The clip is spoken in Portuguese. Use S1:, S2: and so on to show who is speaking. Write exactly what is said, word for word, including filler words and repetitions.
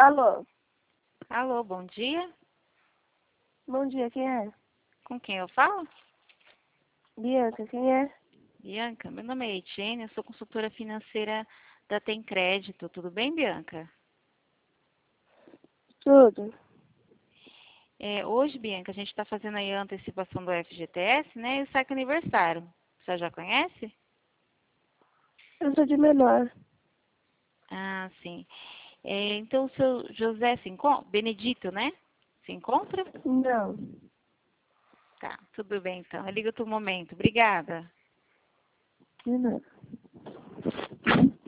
S1: Alô?
S2: Alô, bom dia.
S1: Bom dia, quem é?
S2: Com quem eu falo?
S1: Bianca, quem é?
S2: Bianca, meu nome é Etienne, eu sou consultora financeira da Tem Crédito. Tudo bem, Bianca?
S1: Tudo.
S2: É, hoje, Bianca, a gente está fazendo aí a antecipação do F G T S, né? E o saque aniversário. Você já conhece?
S1: Eu sou de menor.
S2: Ah, sim. É, então, o seu José se encontra? Benedito, né? Se encontra?
S1: Não.
S2: Tá, tudo bem então. Eu ligo outro momento. Obrigada.
S1: De nada.